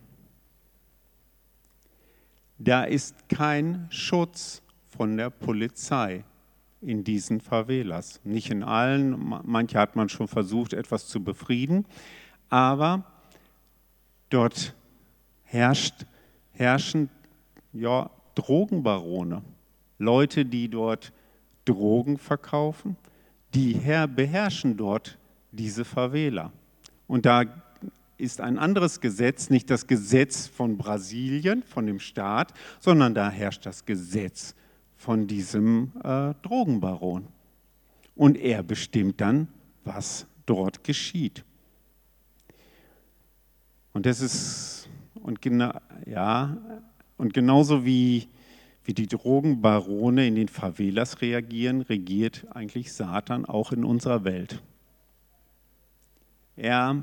Da ist kein Schutz von der Polizei in diesen Favelas. Nicht in allen, manche hat man schon versucht, etwas zu befrieden, aber dort herrschen Drogenbarone, Leute, die dort Drogen verkaufen, die beherrschen dort diese Favela. Und da ist ein anderes Gesetz, nicht das Gesetz von Brasilien, von dem Staat, sondern da herrscht das Gesetz von diesem Drogenbaron. Und er bestimmt dann, was dort geschieht. Und das ist, und genauso wie die Drogenbarone in den Favelas reagieren, regiert eigentlich Satan auch in unserer Welt. Er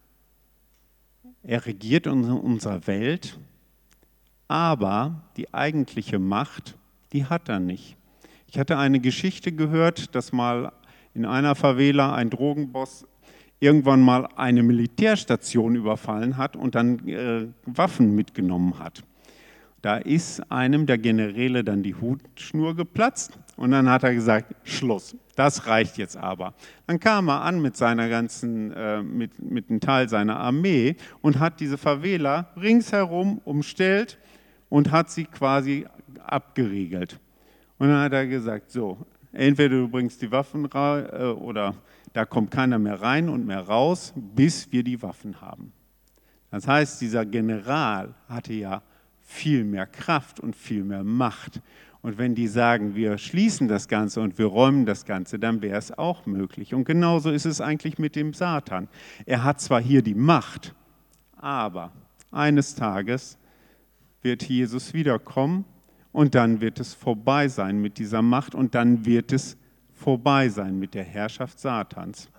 regiert in unserer Welt, aber die eigentliche Macht, die hat er nicht. Ich hatte eine Geschichte gehört, dass mal in einer Favela ein Drogenboss irgendwann mal eine Militärstation überfallen hat und dann Waffen mitgenommen hat. Da ist einem der Generäle dann die Hutschnur geplatzt und dann hat er gesagt, Schluss, das reicht jetzt aber. Dann kam er an mit seiner ganzen, mit einem Teil seiner Armee und hat diese Favela ringsherum umstellt und hat sie quasi abgeriegelt. Und dann hat er gesagt, so, entweder du bringst die Waffen rein oder da kommt keiner mehr rein und mehr raus, bis wir die Waffen haben. Das heißt, dieser General hatte ja viel mehr Kraft und viel mehr Macht. Und wenn die sagen, wir schließen das Ganze und wir räumen das Ganze, dann wäre es auch möglich. Und genauso ist es eigentlich mit dem Satan. Er hat zwar hier die Macht, aber eines Tages wird Jesus wiederkommen und dann wird es vorbei sein mit dieser Macht und dann wird es vorbei sein mit der Herrschaft Satans.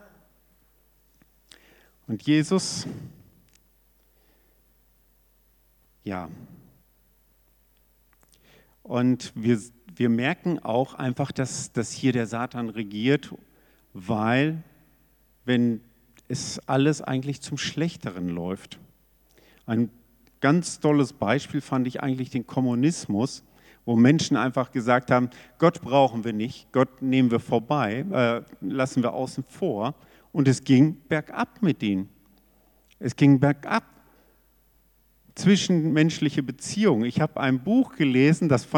Und Jesus, und wir merken auch einfach, dass hier der Satan regiert, weil wenn es alles eigentlich zum Schlechteren läuft. Ein ganz tolles Beispiel fand ich eigentlich den Kommunismus, wo Menschen einfach gesagt haben, Gott brauchen wir nicht, Gott nehmen wir vorbei, lassen wir außen vor. Und es ging bergab mit ihnen. Es ging bergab. Zwischenmenschliche Beziehungen. Ich habe ein Buch gelesen, das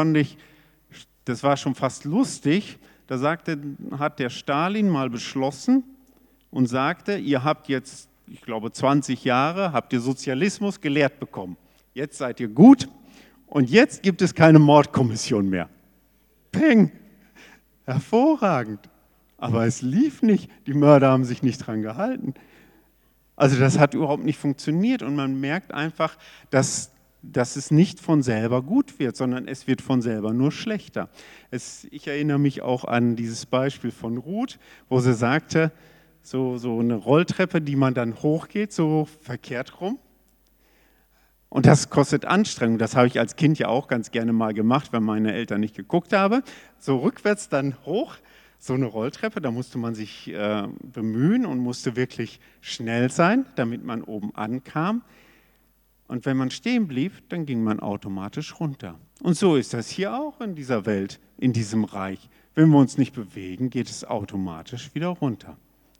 war schon fast lustig. Da hat der Stalin mal beschlossen, und sagte, ihr habt jetzt, ich glaube 20 Jahre, habt ihr Sozialismus gelehrt bekommen. Jetzt seid ihr gut und jetzt gibt es keine Mordkommission mehr. Peng! Hervorragend. Aber es lief nicht. Die Mörder haben sich nicht dran gehalten. Also das hat überhaupt nicht funktioniert und man merkt einfach, dass es nicht von selber gut wird, sondern es wird von selber nur schlechter. Ich erinnere mich auch an dieses Beispiel von Ruth, wo sie sagte, so eine Rolltreppe, die man dann hochgeht, so verkehrt rum. Und das kostet Anstrengung. Das habe ich als Kind ja auch ganz gerne mal gemacht, wenn meine Eltern nicht geguckt haben. So rückwärts dann hoch, so eine Rolltreppe, da musste man sich bemühen und musste wirklich schnell sein, damit man oben ankam. Und wenn man stehen blieb, dann ging man automatisch runter. Und so ist das hier auch in dieser Welt, in diesem Reich. Wenn wir uns nicht bewegen, geht es automatisch wieder runter.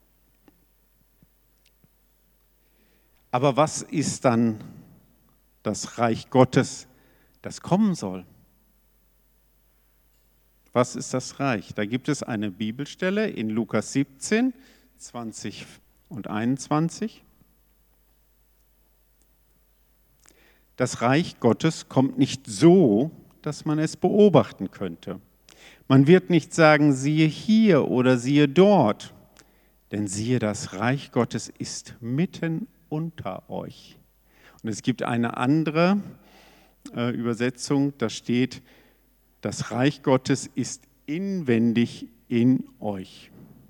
Aber was ist dann das Reich Gottes, das kommen soll? Was ist das Reich? Da gibt es eine Bibelstelle in Lukas 17, 20 und 21. Das Reich Gottes kommt nicht so, dass man es beobachten könnte. Man wird nicht sagen, siehe hier oder siehe dort, denn siehe, das Reich Gottes ist mitten unter euch. Und es gibt eine andere Übersetzung, da steht, das Reich Gottes ist inwendig in euch.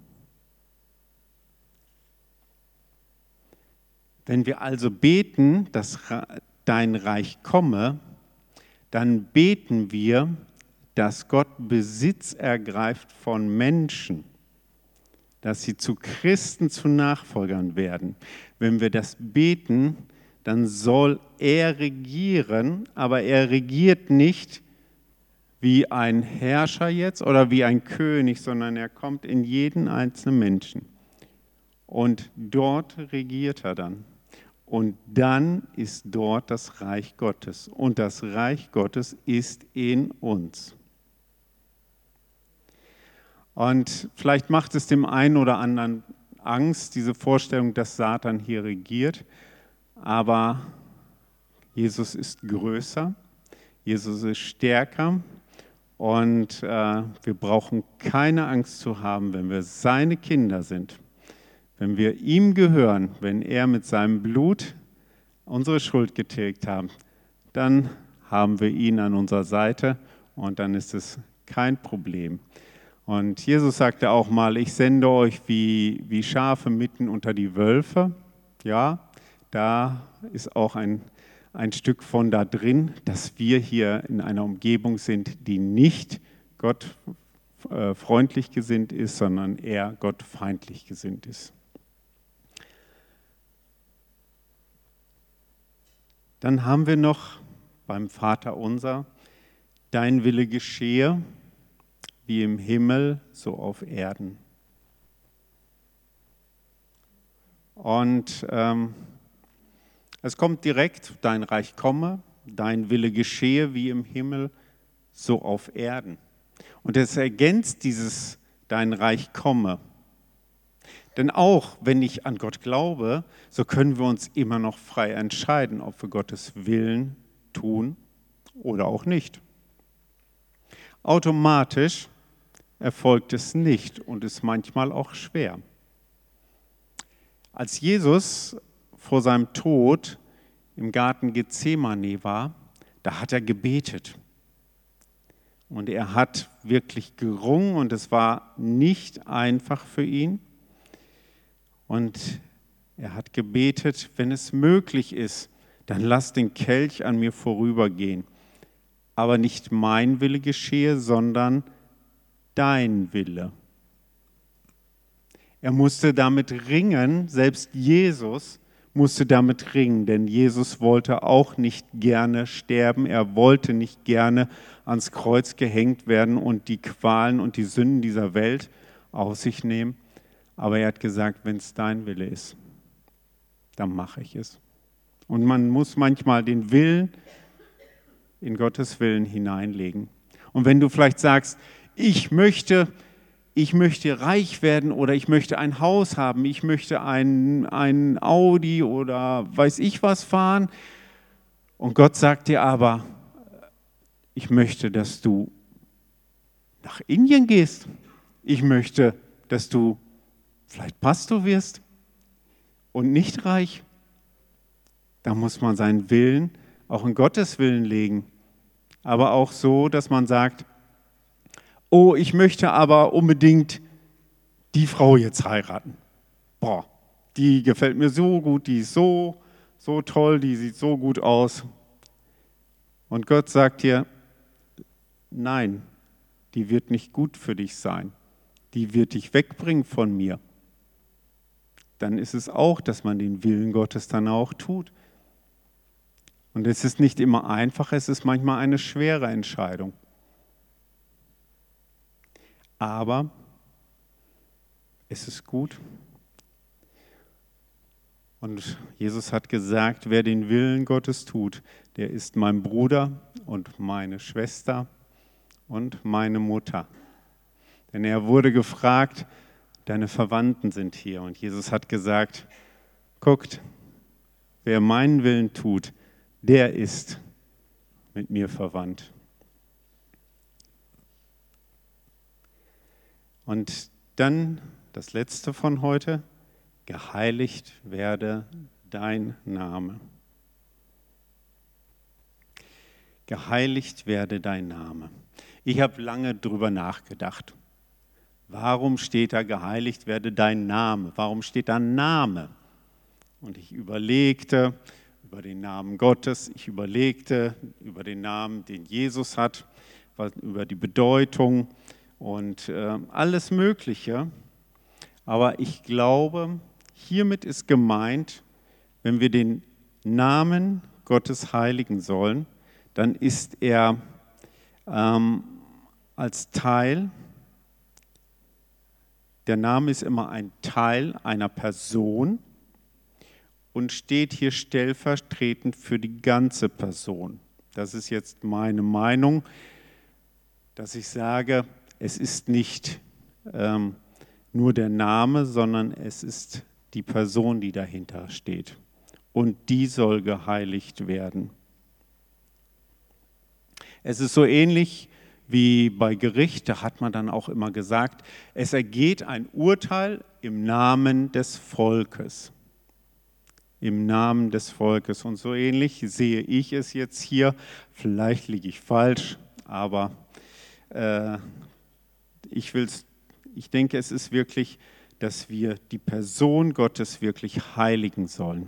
Wenn wir also beten, dass dein Reich komme, dann beten wir, dass Gott Besitz ergreift von Menschen, dass sie zu Christen, zu Nachfolgern werden. Wenn wir das beten, dann soll er regieren, aber er regiert nicht wie ein Herrscher jetzt oder wie ein König, sondern er kommt in jeden einzelnen Menschen. Und dort regiert er dann. Und dann ist dort das Reich Gottes. Und das Reich Gottes ist in uns. Und vielleicht macht es dem einen oder anderen Angst, diese Vorstellung, dass Satan hier regiert. Aber Jesus ist größer, Jesus ist stärker. Und wir brauchen keine Angst zu haben, wenn wir seine Kinder sind. Wenn wir ihm gehören, wenn er mit seinem Blut unsere Schuld getilgt hat, dann haben wir ihn an unserer Seite und dann ist es kein Problem. Und Jesus sagte auch mal, ich sende euch wie Schafe mitten unter die Wölfe. Ja, da ist auch ein Stück von da drin, dass wir hier in einer Umgebung sind, die nicht Gott freundlich gesinnt ist, sondern eher Gott feindlich gesinnt ist. Dann haben wir noch beim Vater unser, dein Wille geschehe, wie im Himmel, so auf Erden. Und es kommt direkt, dein Reich komme, dein Wille geschehe, wie im Himmel, so auf Erden. Und es ergänzt dieses, dein Reich komme. Denn auch wenn ich an Gott glaube, so können wir uns immer noch frei entscheiden, ob wir Gottes Willen tun oder auch nicht. Automatisch erfolgt es nicht und ist manchmal auch schwer. Als Jesus vor seinem Tod im Garten Gethsemane war, da hat er gebetet. Und er hat wirklich gerungen und es war nicht einfach für ihn. Und er hat gebetet, wenn es möglich ist, dann lass den Kelch an mir vorübergehen. Aber nicht mein Wille geschehe, sondern dein Wille. Er musste damit ringen, selbst Jesus musste damit ringen, denn Jesus wollte auch nicht gerne sterben. Er wollte nicht gerne ans Kreuz gehängt werden und die Qualen und die Sünden dieser Welt auf sich nehmen. Aber er hat gesagt, wenn es dein Wille ist, dann mache ich es. Und man muss manchmal den Willen in Gottes Willen hineinlegen. Und wenn du vielleicht sagst, ich möchte ich möchte reich werden oder ich möchte ein Haus haben, ich möchte ein Audi oder weiß ich was fahren. Und Gott sagt dir aber, ich möchte, dass du nach Indien gehst. Ich möchte, dass du vielleicht Pastor wirst und nicht reich. Da muss man seinen Willen auch in Gottes Willen legen. Aber auch so, dass man sagt, oh, ich möchte aber unbedingt die Frau jetzt heiraten. Boah, die gefällt mir so gut, die ist so toll, die sieht so gut aus. Und Gott sagt dir, nein, die wird nicht gut für dich sein. Die wird dich wegbringen von mir. Dann ist es auch, dass man den Willen Gottes dann auch tut. Und es ist nicht immer einfach, es ist manchmal eine schwere Entscheidung. Aber es ist gut. Und Jesus hat gesagt, wer den Willen Gottes tut, der ist mein Bruder und meine Schwester und meine Mutter. Denn er wurde gefragt, deine Verwandten sind hier. Und Jesus hat gesagt, guckt, wer meinen Willen tut, der ist mit mir verwandt. Und dann das Letzte von heute, geheiligt werde dein Name. Geheiligt werde dein Name. Ich habe lange drüber nachgedacht. Warum steht da geheiligt werde dein Name? Warum steht da Name? Und ich überlegte über den Namen Gottes, ich überlegte über den Namen, den Jesus hat, über die Bedeutung und alles Mögliche. Aber ich glaube, hiermit ist gemeint, wenn wir den Namen Gottes heiligen sollen, dann ist er als Teil, der Name ist immer ein Teil einer Person und steht hier stellvertretend für die ganze Person. Das ist jetzt meine Meinung, dass ich sage, es ist nicht nur der Name, sondern es ist die Person, die dahinter steht. Und die soll geheiligt werden. Es ist so ähnlich wie bei Gericht, da hat man dann auch immer gesagt, es ergeht ein Urteil im Namen des Volkes. Im Namen des Volkes. Und so ähnlich sehe ich es jetzt hier. Vielleicht liege ich falsch, aber ich denke, es ist wirklich, dass wir die Person Gottes wirklich heiligen sollen.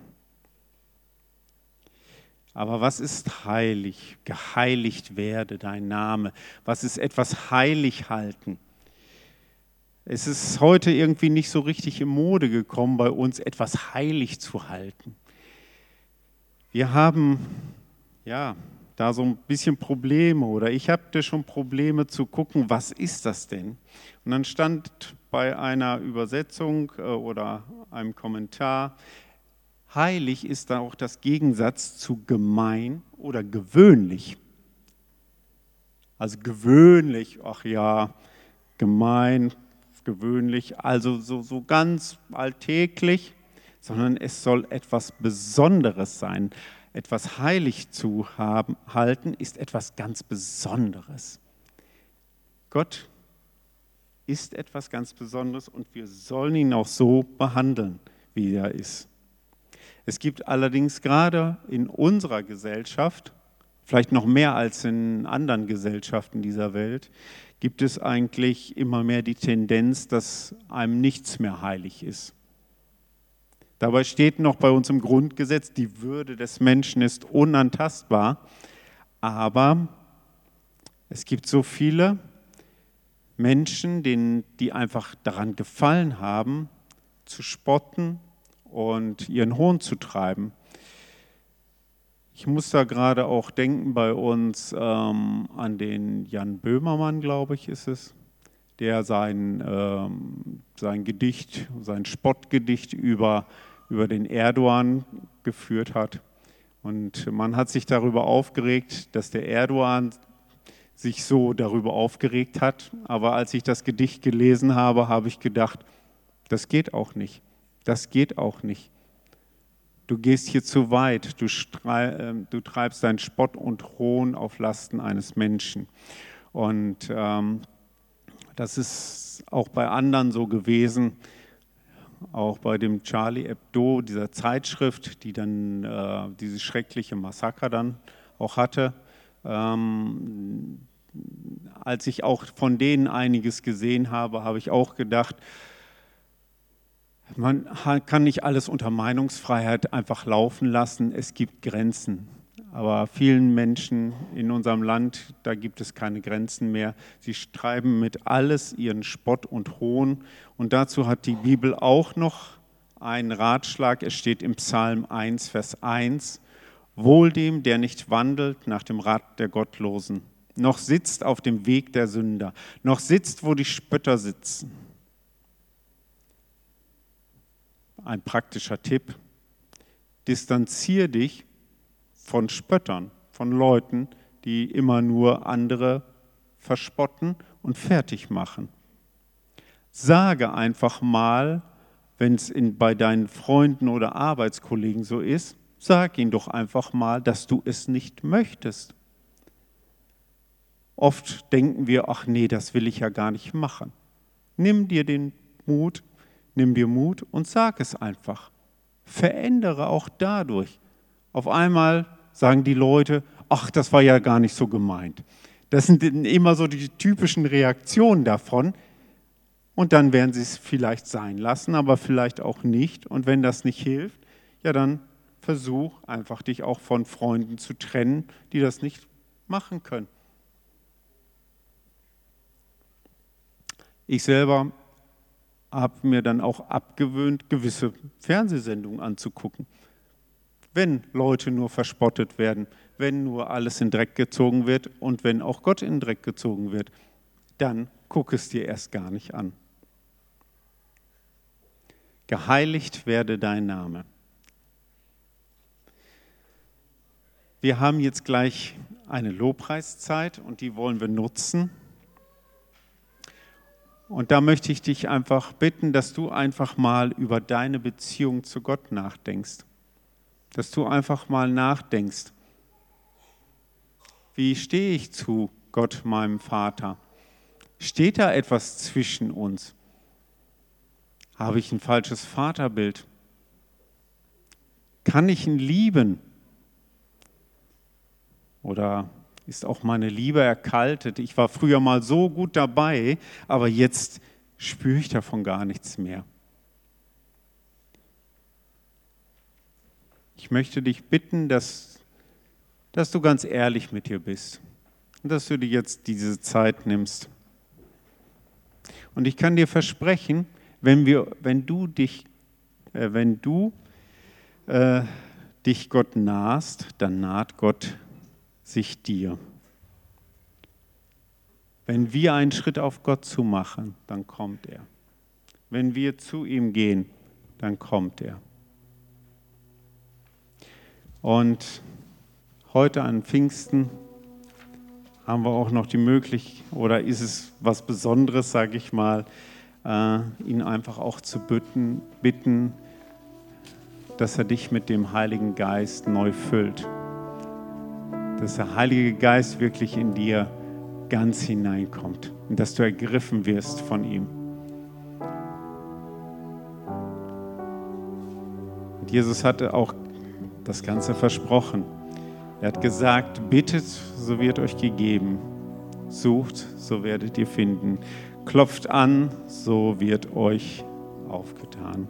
Aber was ist heilig? Geheiligt werde dein Name. Was ist etwas heilig halten? Es ist heute irgendwie nicht so richtig in Mode gekommen, bei uns etwas heilig zu halten. Wir haben ja da so ein bisschen Probleme oder ich hatte schon Probleme zu gucken, was ist das denn? Und dann stand bei einer Übersetzung oder einem Kommentar, heilig ist da auch das Gegensatz zu gemein oder gewöhnlich. Also gewöhnlich, ach ja, gemein, gewöhnlich, also so ganz alltäglich, sondern es soll etwas Besonderes sein. Etwas heilig zu halten, ist etwas ganz Besonderes. Gott ist etwas ganz Besonderes und wir sollen ihn auch so behandeln, wie er ist. Es gibt allerdings gerade in unserer Gesellschaft, vielleicht noch mehr als in anderen Gesellschaften dieser Welt, gibt es eigentlich immer mehr die Tendenz, dass einem nichts mehr heilig ist. Dabei steht noch bei uns im Grundgesetz, die Würde des Menschen ist unantastbar, aber es gibt so viele Menschen, die einfach daran gefallen haben, zu spotten und ihren Hohn zu treiben. Ich muss da gerade auch denken bei uns an den Jan Böhmermann, glaube ich, ist es, der sein Gedicht, sein Spottgedicht über den Erdogan geführt hat. Und man hat sich darüber aufgeregt, dass der Erdogan sich so darüber aufgeregt hat. Aber als ich das Gedicht gelesen habe, habe ich gedacht, das geht auch nicht. Das geht auch nicht. Du gehst hier zu weit. Du treibst deinen Spott und Hohn auf Lasten eines Menschen. Und das ist auch bei anderen so gewesen. Auch bei dem Charlie Hebdo, dieser Zeitschrift, die dann dieses schreckliche Massaker dann auch hatte. Als ich auch von denen einiges gesehen habe, habe ich auch gedacht, man kann nicht alles unter Meinungsfreiheit einfach laufen lassen. Es gibt Grenzen. Aber vielen Menschen in unserem Land, da gibt es keine Grenzen mehr. Sie treiben mit alles ihren Spott und Hohn. Und dazu hat die Bibel auch noch einen Ratschlag. Es steht im Psalm 1, Vers 1. Wohl dem, der nicht wandelt nach dem Rat der Gottlosen, noch sitzt auf dem Weg der Sünder, noch sitzt, wo die Spötter sitzen. Ein praktischer Tipp: Distanziere dich von Spöttern, von Leuten, die immer nur andere verspotten und fertig machen. Sage einfach mal, wenn es bei deinen Freunden oder Arbeitskollegen so ist, sag ihnen doch einfach mal, dass du es nicht möchtest. Oft denken wir, ach nee, das will ich ja gar nicht machen. Nimm dir Mut und sag es einfach. Verändere auch dadurch. Auf einmal sagen die Leute, ach, das war ja gar nicht so gemeint. Das sind immer so die typischen Reaktionen davon. Und dann werden sie es vielleicht sein lassen, aber vielleicht auch nicht. Und wenn das nicht hilft, ja, dann versuch einfach, dich auch von Freunden zu trennen, die das nicht machen können. Ich selber habe mir dann auch abgewöhnt, gewisse Fernsehsendungen anzugucken. Wenn Leute nur verspottet werden, wenn nur alles in den Dreck gezogen wird und wenn auch Gott in den Dreck gezogen wird, dann guck es dir erst gar nicht an. Geheiligt werde dein Name. Wir haben jetzt gleich eine Lobpreiszeit und die wollen wir nutzen. Und da möchte ich dich einfach bitten, dass du einfach mal über deine Beziehung zu Gott nachdenkst. Dass du einfach mal nachdenkst, wie stehe ich zu Gott, meinem Vater? Steht da etwas zwischen uns? Habe ich ein falsches Vaterbild? Kann ich ihn lieben? Oder ist auch meine Liebe erkaltet? Ich war früher mal so gut dabei, aber jetzt spüre ich davon gar nichts mehr. Ich möchte dich bitten, dass du ganz ehrlich mit dir bist und dass du dir jetzt diese Zeit nimmst. Und ich kann dir versprechen, wenn du dich Gott nahst, dann naht Gott sich dir. Wenn wir einen Schritt auf Gott zu machen, dann kommt er. Wenn wir zu ihm gehen, dann kommt er. Und heute an Pfingsten haben wir auch noch die Möglichkeit, oder ist es was Besonderes, sage ich mal, ihn einfach auch zu bitten, dass er dich mit dem Heiligen Geist neu füllt. Dass der Heilige Geist wirklich in dir ganz hineinkommt und dass du ergriffen wirst von ihm. Und Jesus hatte auch das Ganze versprochen. Er hat gesagt, bittet, so wird euch gegeben. Sucht, so werdet ihr finden. Klopft an, so wird euch aufgetan.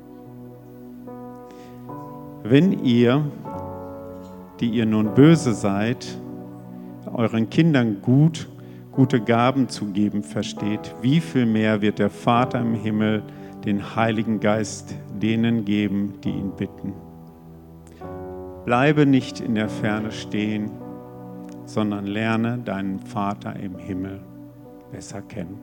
Wenn ihr, die ihr nun böse seid, euren Kindern gute Gaben zu geben versteht, wie viel mehr wird der Vater im Himmel den Heiligen Geist denen geben, die ihn bitten. Bleibe nicht in der Ferne stehen, sondern lerne deinen Vater im Himmel besser kennen.